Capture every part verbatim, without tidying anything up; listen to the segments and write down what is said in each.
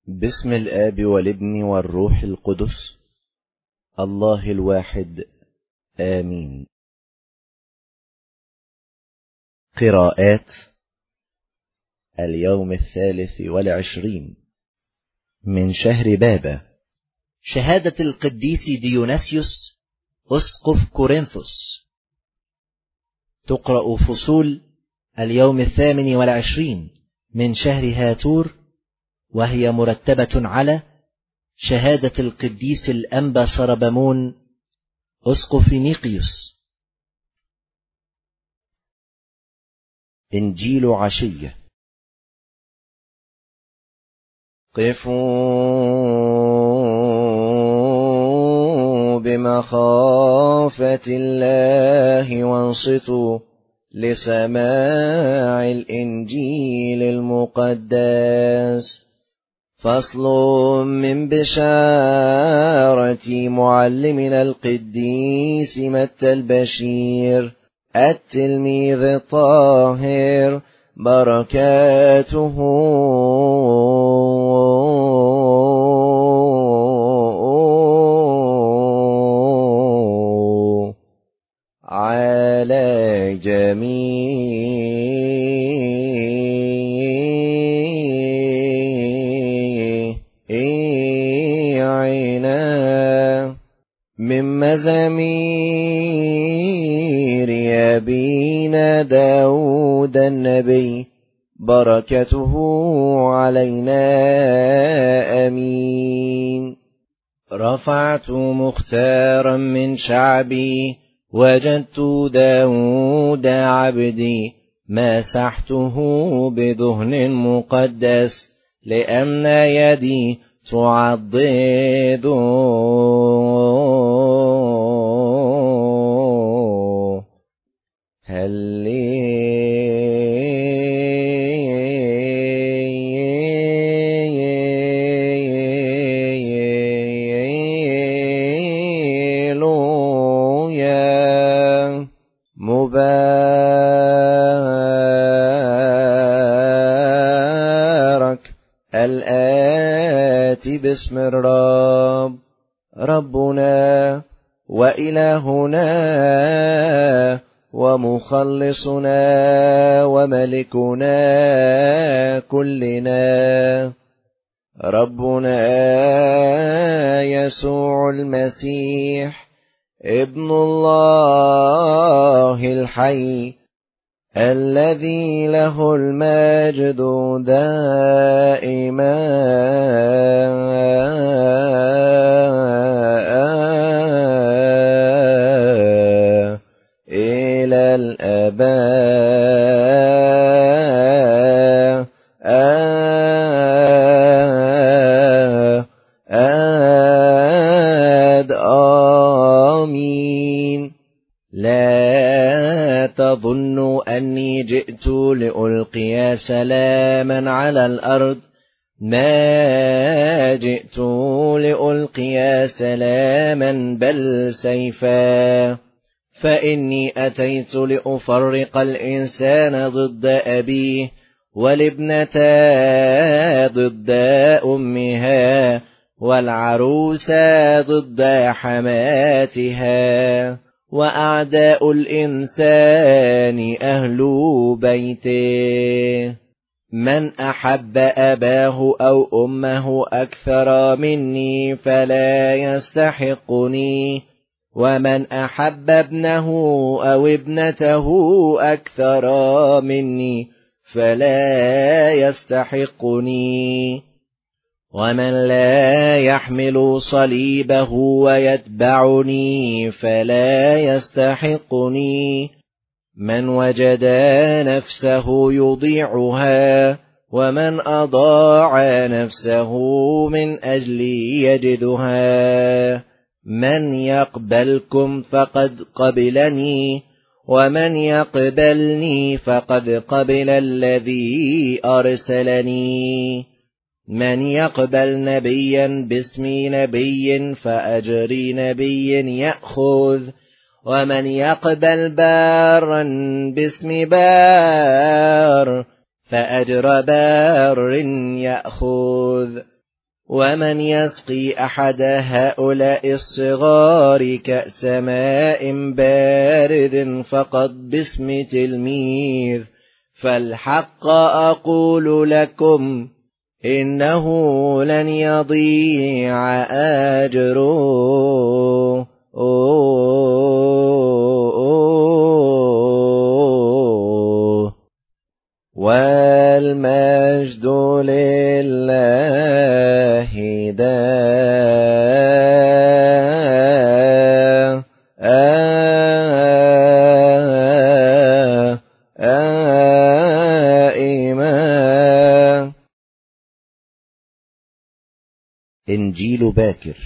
باسم الآب والابن والروح القدس الله الواحد آمين. قراءات اليوم الثالث والعشرين من شهر بابا. شهادة القديس ديوناسيوس أسقف كورنثوس. تقرأ فصول اليوم الثامن والعشرين من شهر هاتور، وهي مرتبة على شهادة القديس الأنبا سربمون أسقف نيقيوس. إنجيل عشية. قفوا بمخافة الله وانصتوا لسماع الإنجيل المقدس. فصل من بشارة معلمنا القديس متى البشير التلميذ الطاهر، بركاته على جميعنا. من مزامير أبينا داود النبي، بركته علينا آمين. رفعت مختارا من شعبي، وجدت داود عبدي، مسحته بدهن مقدس، لأن يدي تعضد هللويا. مبارك الآتي باسم الرب، ربنا وإلهنا ومخلصنا وملكنا كلنا، ربنا يسوع المسيح ابن الله الحي، الذي له المجد دائما إلى الآباء آمين. لا تظنوا أني جئت لألقي سلاما على الأرض، ما جئت لألقي سلاما بل سيفا، فإني أتيت لأفرق الإنسان ضد أبيه، والابنة ضد أمها، والعروس ضد حماتها، وأعداء الإنسان أهل بيته. من أحب أباه أو أمه أكثر مني فلا يستحقني، ومن أحب ابنه أو ابنته أكثر مني فلا يستحقني. ومن لا يحمل صليبه ويتبعني فلا يستحقني. من وجد نفسه يضيعها، ومن أضاع نفسه من أجلي يجدها. من يقبلكم فقد قبلني، ومن يقبلني فقد قبل الذي أرسلني. من يقبل نبيا باسم نبي فأجر نبي يأخذ، ومن يقبل بارا باسم بار فأجر بار يأخذ. ومن يسقي أحد هؤلاء الصغار كأس ماء بارد فقد باسم تلميذ، فالحق أقول لكم إنه لن يضيع أجره. والمجد لله دائما. إنجيل باكر.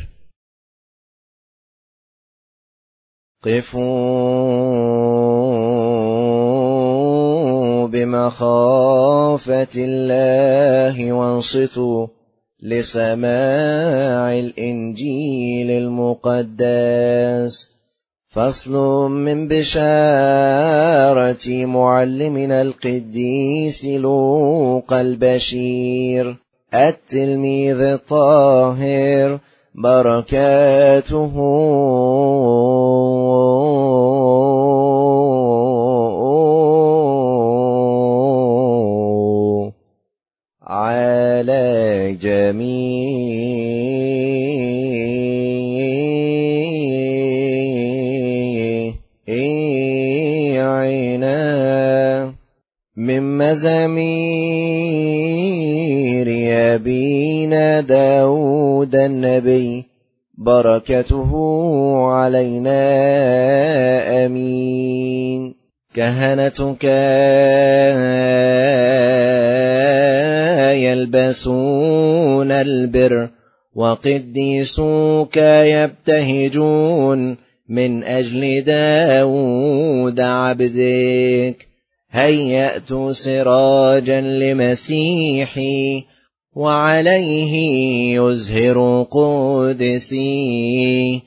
قفوا بمخافة الله وانصتوا لسماع الإنجيل المقدس. فصل من بشارة معلمنا القديس لوقا البشير التلميذ الطاهر، بركاته على جميعنا. من مزامير أبينا داود النبي، بركته علينا أمين. كهنتك يلبسون البر، وقديسوك يبتهجون من أجل داود عبدك. هيأت سراجا لمسيحي، وعليه يزهر قدسي.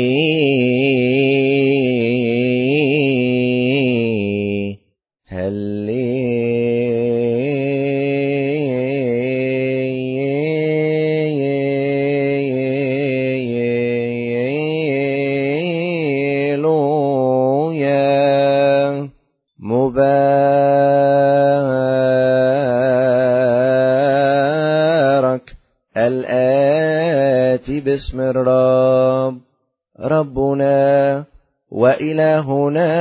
هللويا. مبارك الآتي باسم الرب، ربنا وإلهنا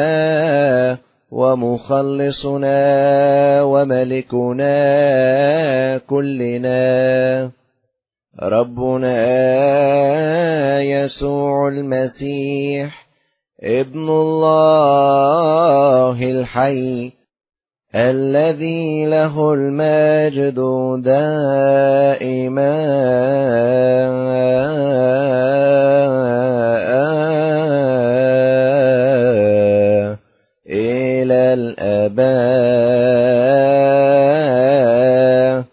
ومخلصنا وملكنا كلنا، ربنا يسوع المسيح ابن الله الحي، الذي له المجد دائما إلى الآباء.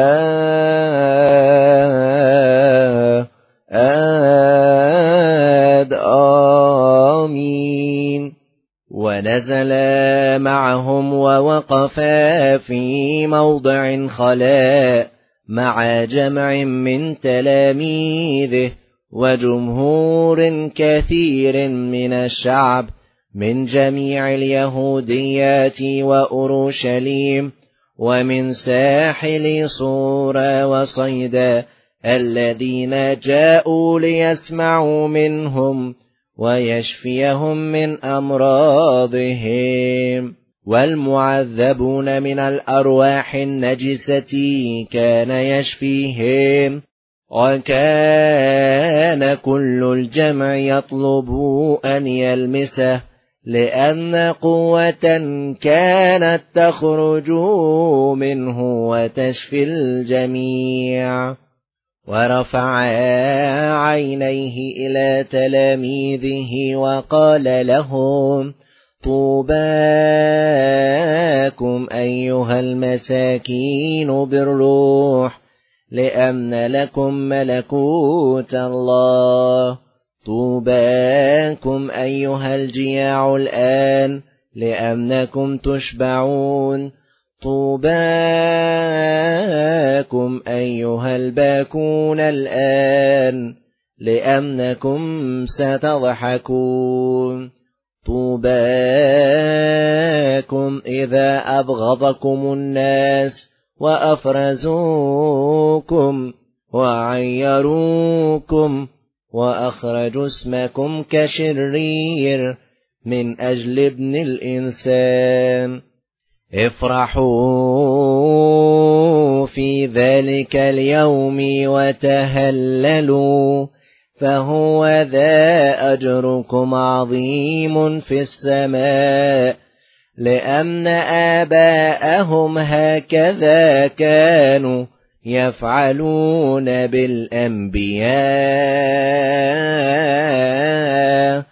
آمين. ونزل معهم ووقف في موضع خلاء مع جمع من تلاميذه وجمهور كثير من الشعب من جميع اليهوديات وأورشليم ومن ساحل صور وصيدا، الذين جاءوا ليسمعوا منهم ويشفيهم من أمراضهم. والمعذبون من الأرواح النجسة كان يشفيهم. وكان كل الجمع يطلب أن يلمسه، لأن قوة كانت تخرج منه وتشفي الجميع. ورفع عينيه إلى تلاميذه وقال لهم: طوباكم أيها المساكين بالروح، لأن لكم ملكوت الله. طوباكم أيها الجياع الآن، لأنكم تشبعون. طوباكم أيها الباكون الآن لأنكم ستضحكون. طوباكم إذا أبغضكم الناس وأفرزوكم وعيروكم وأخرجوا اسمكم كشرير من أجل ابن الإنسان. افرحوا في ذلك اليوم وتهللوا، فهو ذا أجركم عظيم في السماء، لأن آباءهم هكذا كانوا يفعلون بالأنبياء.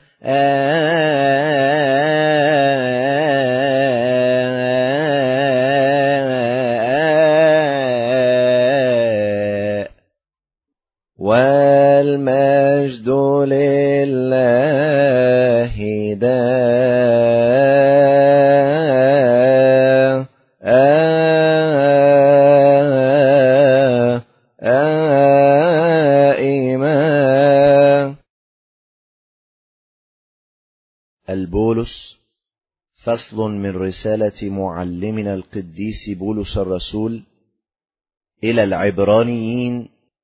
والمجد لله دائما. البولس، فصل من رسالة معلمنا القديس بولس الرسول إلى العبرانيين،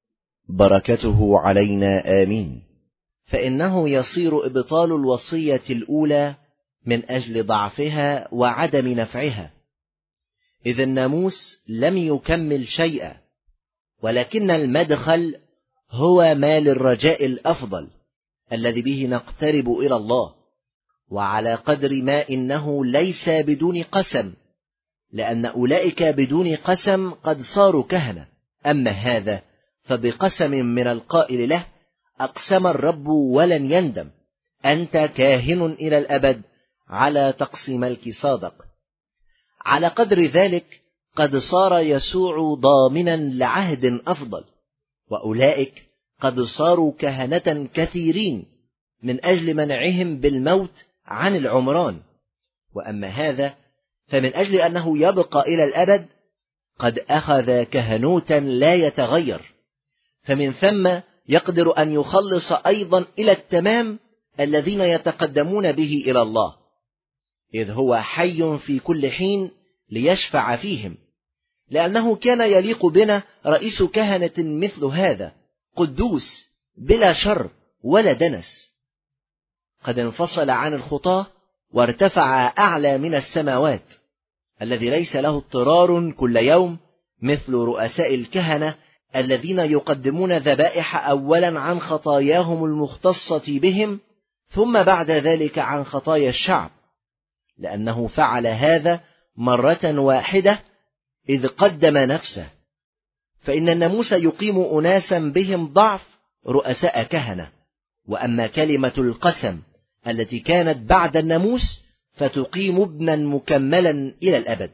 بركته علينا آمين. فإنه يصير إبطال الوصية الأولى من أجل ضعفها وعدم نفعها، إذ الناموس لم يكمل شيئا، ولكن المدخل هو ما للرجاء الأفضل الذي به نقترب إلى الله، وعلى قدر ما إنه ليس بدون قسم، لأن أولئك بدون قسم قد صاروا كهنة، أما هذا فبقسم من القائل له: أقسم الرب ولن يندم، أنت كاهن إلى الأبد على طقس ملك صادق. على قدر ذلك قد صار يسوع ضامنا لعهد أفضل، وأولئك قد صاروا كهنة كثيرين من أجل منعهم بالموت عن العمران، وأما هذا فمن أجل أنه يبقى إلى الأبد قد أخذ كهنوتا لا يتغير، فمن ثم يقدر أن يخلص أيضا إلى التمام الذين يتقدمون به إلى الله، إذ هو حي في كل حين ليشفع فيهم، لأنه كان يليق بنا رئيس كهنة مثل هذا، قدوس بلا شر ولا دنس، قد انفصل عن الخطاة وارتفع أعلى من السماوات، الذي ليس له اضطرار كل يوم مثل رؤساء الكهنة الذين يقدمون ذبائح أولا عن خطاياهم المختصة بهم، ثم بعد ذلك عن خطايا الشعب، لأنه فعل هذا مرة واحدة إذ قدم نفسه. فإن الناموس يقيم أناسا بهم ضعف رؤساء كهنة، وأما كلمة القسم التي كانت بعد الناموس فتقيم ابنا مكملا إلى الأبد.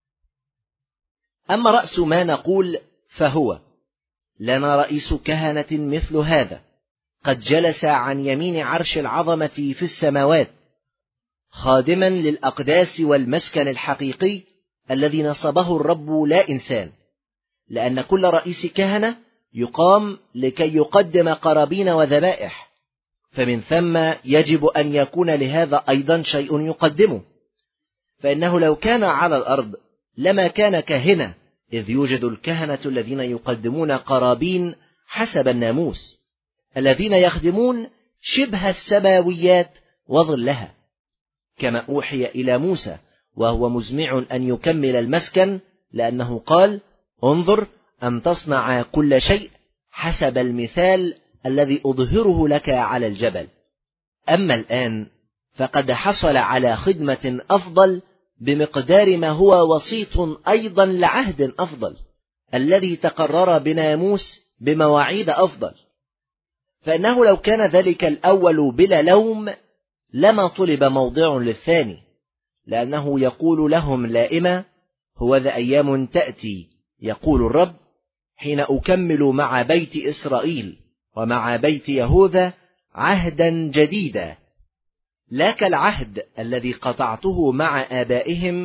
أما رأس ما نقول فهو: لنا رئيس كهنة مثل هذا، قد جلس عن يمين عرش العظمة في السماوات، خادما للأقداس والمسكن الحقيقي الذي نصبه الرب لا إنسان، لأن كل رئيس كهنة يقام لكي يقدم قرابين وذبائح، فمن ثم يجب أن يكون لهذا أيضا شيء يقدمه، فإنه لو كان على الأرض لما كان كاهنة، إذ يوجد الكهنة الذين يقدمون قرابين حسب الناموس، الذين يخدمون شبه السماويات وظلها، كما أوحي إلى موسى وهو مزمع أن يكمل المسكن، لأنه قال: انظر أن تصنع كل شيء حسب المثال الذي أظهره لك على الجبل. أما الآن فقد حصل على خدمة أفضل بمقدار ما هو وسيط أيضا لعهد أفضل، الذي تقرر بناموس بمواعيد أفضل، فإنه لو كان ذلك الأول بلا لوم لما طلب موضع للثاني، لأنه يقول لهم لائما: هو ذا أيام تأتي يقول الرب حين أكمل مع بيت إسرائيل ومع بيت يهوذا عهدا جديدا، لا كالعهد الذي قطعته مع آبائهم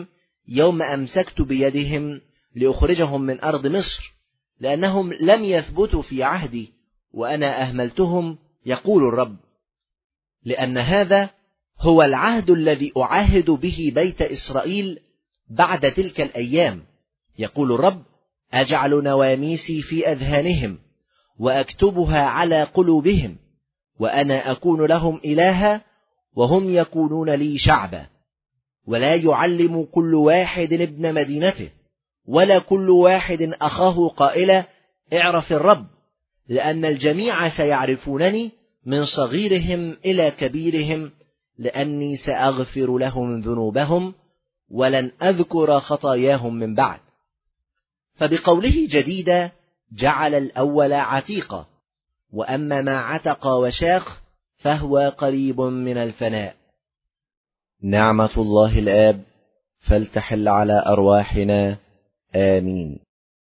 يوم أمسكت بيدهم لأخرجهم من أرض مصر، لأنهم لم يثبتوا في عهدي وأنا أهملتهم، يقول الرب. لأن هذا هو العهد الذي أعاهد به بيت إسرائيل بعد تلك الأيام، يقول الرب: أجعل نواميسي في أذهانهم وأكتبها على قلوبهم، وأنا أكون لهم إلها وهم يكونون لي شعبا. ولا يعلم كل واحد ابن مدينته ولا كل واحد أخاه قائلا: اعرف الرب، لأن الجميع سيعرفونني من صغيرهم إلى كبيرهم، لأني سأغفر لهم ذنوبهم ولن أذكر خطاياهم من بعد. فبقوله جديدا جعل الأول عتيقا، وأما ما عتق وشاخ فهو قريب من الفناء. نعمة الله الآب فلتحل على أرواحنا، آمين.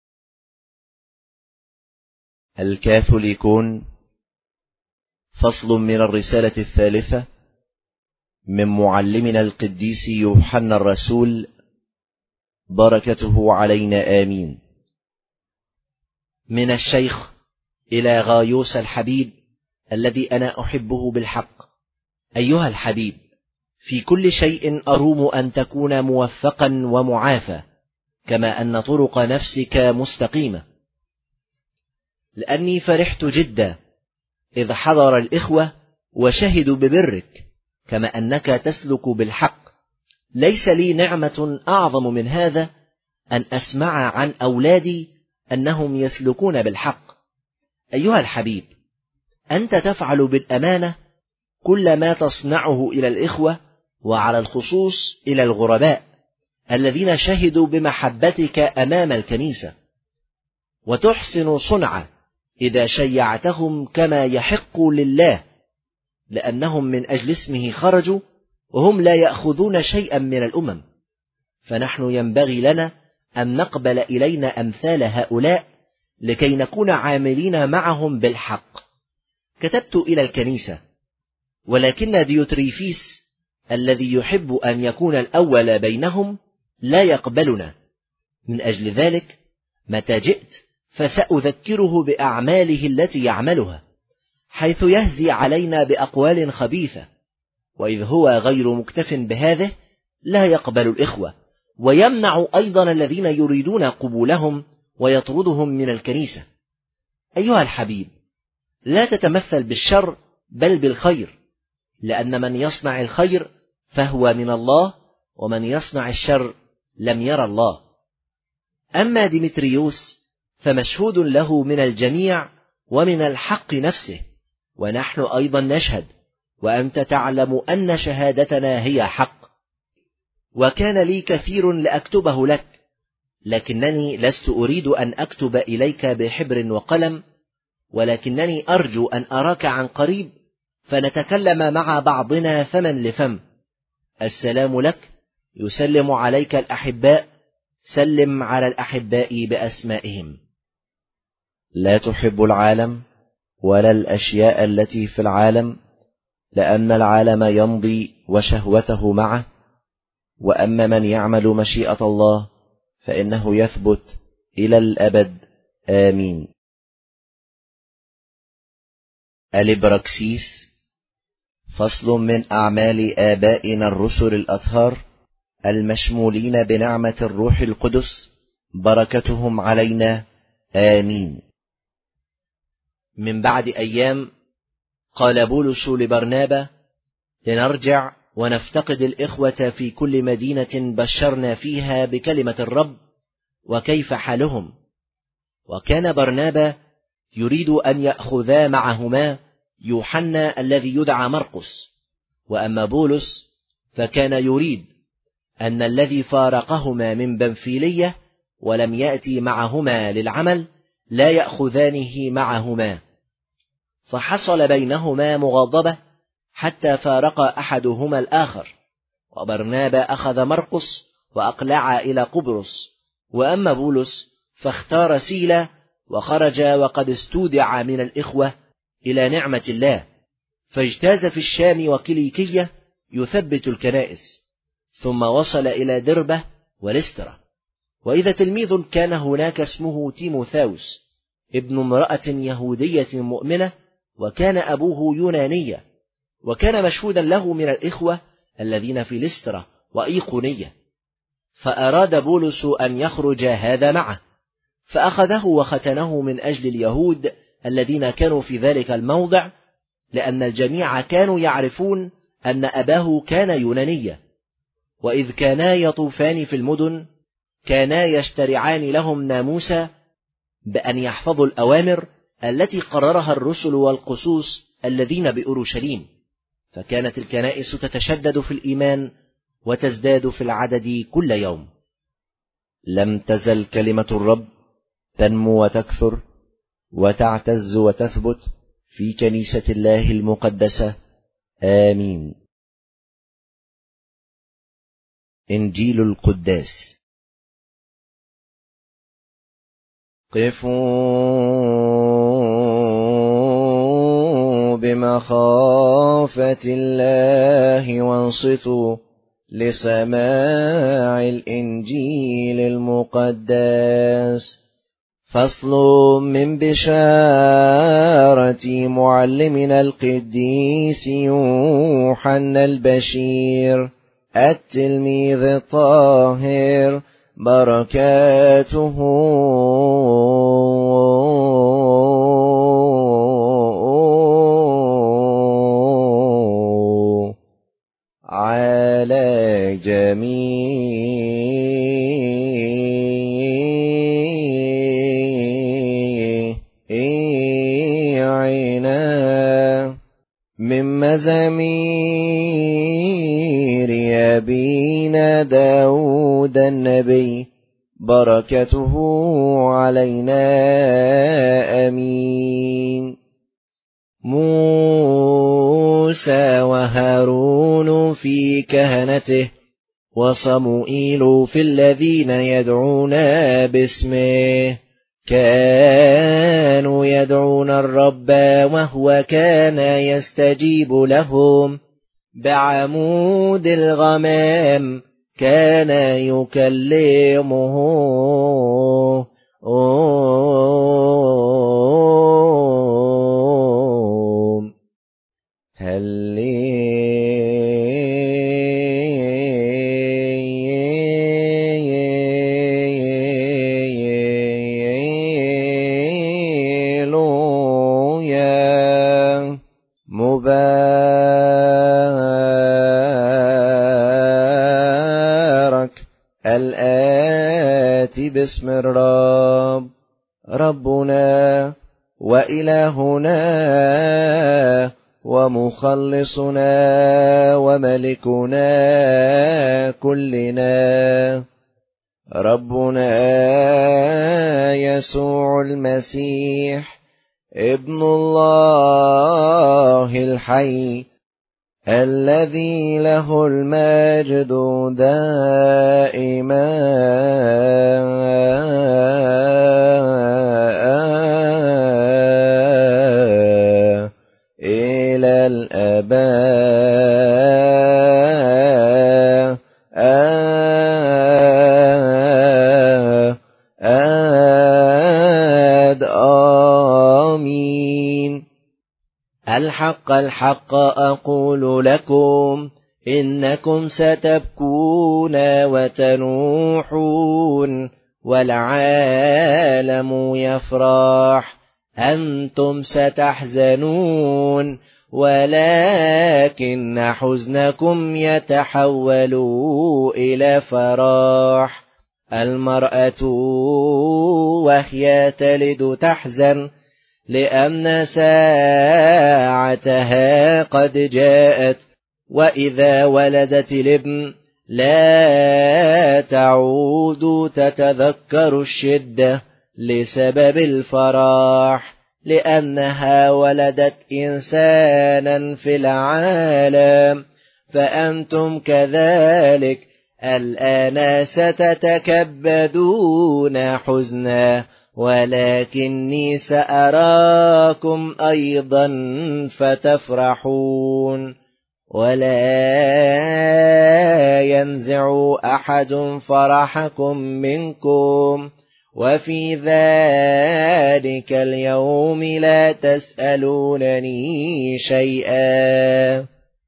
الكاثوليكون، فصل من الرسالة الثالثة من معلمنا القديس يوحنا الرسول، بركته علينا، آمين. من الشيخ إلى غايوس الحبيب الذي أنا أحبه بالحق. أيها الحبيب، في كل شيء أروم أن تكون موفقا ومعافى، كما أن طرق نفسك مستقيمة، لأني فرحت جدا إذ حضر الإخوة وشهدوا ببرك، كما أنك تسلك بالحق. ليس لي نعمة أعظم من هذا، أن أسمع عن أولادي أنهم يسلكون بالحق. أيها الحبيب، أنت تفعل بالأمانة كل ما تصنعه إلى الإخوة، وعلى الخصوص إلى الغرباء الذين شهدوا بمحبتك أمام الكنيسة، وتحسن صنعة إذا شيعتهم كما يحق لله، لأنهم من أجل اسمه خرجوا، وهم لا يأخذون شيئا من الأمم. فنحن ينبغي لنا أن نقبل إلينا أمثال هؤلاء لكي نكون عاملين معهم بالحق. كتبت إلى الكنيسة، ولكن ديوتريفيس الذي يحب أن يكون الأول بينهم لا يقبلنا. من أجل ذلك متى جئت فسأذكره بأعماله التي يعملها، حيث يهزي علينا بأقوال خبيثة. وإذ هو غير مكتف بهذه لا يقبل الإخوة، ويمنع أيضا الذين يريدون قبولهم ويطردهم من الكنيسة. أيها الحبيب، لا تتمثل بالشر بل بالخير، لأن من يصنع الخير فهو من الله، ومن يصنع الشر لم ير الله. أما ديمتريوس فمشهود له من الجميع ومن الحق نفسه، ونحن أيضا نشهد، وأنت تعلم أن شهادتنا هي حق. وكان لي كثير لأكتبه لك، لكنني لست أريد أن أكتب إليك بحبر وقلم، ولكنني أرجو أن أراك عن قريب، فنتكلم مع بعضنا فما لفم. السلام لك، يسلم عليك الأحباء، سلم على الأحباء بأسمائهم. لا تحب العالم ولا الأشياء التي في العالم، لأن العالم يمضي وشهوته معه، وأما من يعمل مشيئة الله فإنه يثبت إلى الأبد، آمين. الإبراكسيس، فصل من أعمال آبائنا الرسل الأطهار المشمولين بنعمة الروح القدس، بركتهم علينا، آمين. من بعد أيام قال بولس لبرنابا: لنرجع ونفتقد الإخوة في كل مدينة بشرنا فيها بكلمة الرب، وكيف حالهم. وكان برنابا يريد أن يأخذا معهما يوحنا الذي يدعى مرقس، وأما بولس فكان يريد أن الذي فارقهما من بنفيلية ولم يأتي معهما للعمل لا يأخذانه معهما. فحصل بينهما مغاضبة حتى فارق أحدهما الآخر، وبرنابا أخذ مرقس وأقلع إلى قبرص، وأما بولس فاختار سيلا وخرج وقد استودع من الإخوة إلى نعمة الله، فاجتاز في الشام وكيليكية يثبت الكنائس، ثم وصل إلى دربة ولسترا. وإذا تلميذ كان هناك اسمه تيموثاوس ابن امرأة يهودية مؤمنة، وكان أبوه يونانيا، وكان مشهودا له من الإخوة الذين في لسترا وإيقونية، فأراد بولس أن يخرج هذا معه، فأخذه وختنه من أجل اليهود الذين كانوا في ذلك الموضع، لأن الجميع كانوا يعرفون أن أباه كان يونانيا. وإذ كانا يطوفان في المدن كانا يشترعان لهم ناموسا بأن يحفظوا الأوامر التي قررها الرسل والقسوس الذين بأورشليم، فكانت الكنائس تتشدد في الإيمان وتزداد في العدد كل يوم. لم تزل كلمة الرب تنمو وتكثر وتعتز وتثبت في كنيسة الله المقدسة. آمين. إنجيل القداس. قفوا بمخافة الله وانصتوا لسماع الإنجيل المقدس. فصل من بشارة معلمنا القديس يوحنا البشير التلميذ الطاهر، بركاته على جميعنا. من مزامير أبينا داود النبي، بركته علينا. آمين. موسى وهارون في كهنته، وصموئيل في الذين يدعون باسمه، كانوا يدعون الرب وهو كان يستجيب لهم. بعمود الغمام كان يكلمه. هللويا. مبارك الآتي باسم الرب، ربنا وإلهنا ومخلصنا وملكنا كلنا، ربنا يسوع المسيح ابن الله الحي، الذي له المجد دائما إلى الآباء. آمين. الحق الحق أقول لكم، إنكم ستبكون وتنوحون والعالم يفرح، أنتم ستحزنون ولكن حزنكم يتحول إلى فرح. المرأة وهي تلد تحزن، لأن ساعتها قد جاءت، وإذا ولدت الابن لا تعود تتذكر الشدة لسبب الفرح، لأنها ولدت إنسانا في العالم. فأنتم كذلك الآن ستتكبدون حزنا، ولكني سأراكم أيضا فتفرحون، ولا ينزع أحد فرحكم منكم، وفي ذلك اليوم لا تسألونني شيئا.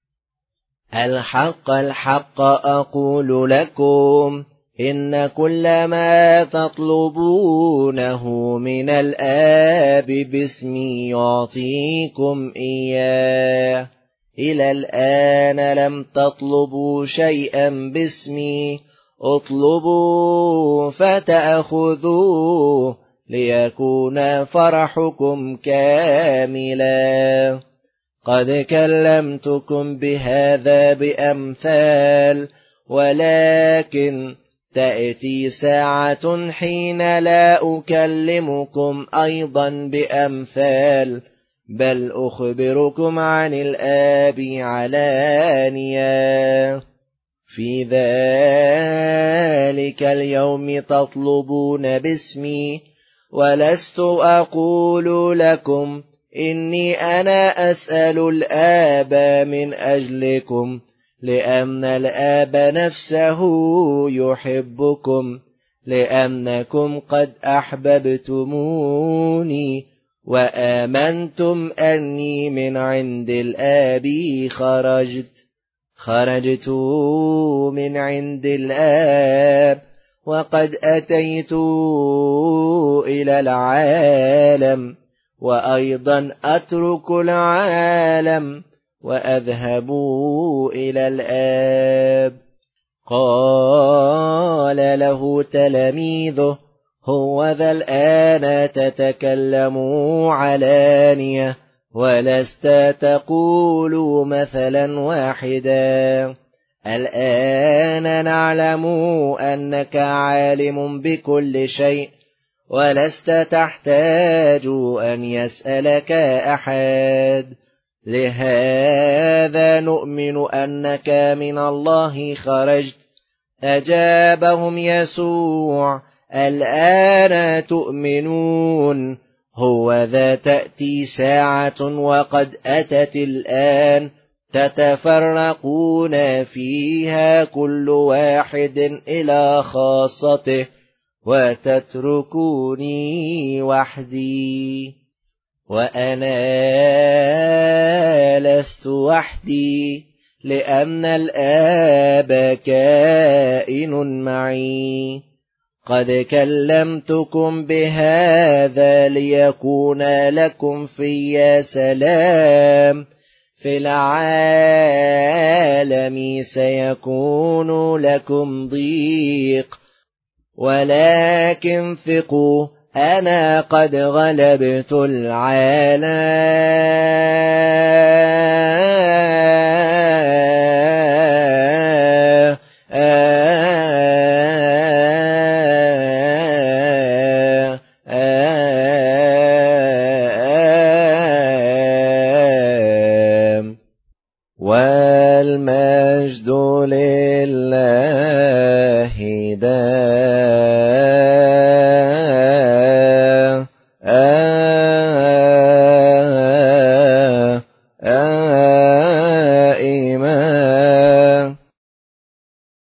الحق الحق أقول لكم، إن كل ما تطلبونه من الآب باسمي يعطيكم إياه. إلى الآن لم تطلبوا شيئا باسمي، اطلبوا فتأخذوه ليكون فرحكم كاملا. قد كلمتكم بهذا بأمثال، ولكن تأتي ساعة حين لا أكلمكم أيضا بأمثال، بل أخبركم عن الآب علانية. في ذلك اليوم تطلبون باسمي، ولست أقول لكم إني أنا أسأل الآب من أجلكم، لأن الآب نفسه يحبكم، لأنكم قد أحببتموني وآمنتم أني من عند الآب خرجت. خرجت من عند الآب، وقد أتيت إلى العالم، وأيضا أترك العالم وأذهب إلى الآب. قال له تلاميذه: هو ذا الآن تتكلم علانية، ولست تقول مثلا واحدا. الآن نعلم أنك عالم بكل شيء، ولست تحتاج أن يسألك أحد. لهذا نؤمن أنك من الله خرجت. أجابهم يسوع: الآن تؤمنون؟ هو ذا تأتي ساعة وقد أتت الآن تتفرقون فيها كل واحد إلى خاصته، وتتركوني وحدي. وأنا لست وحدي، لأن الآب كائن معي. قد كلمتكم بهذا ليكون لكم في سلام. في العالم سيكون لكم ضيق، ولكن ثقوا، أنا قد غلبت العالم. والمجد لله.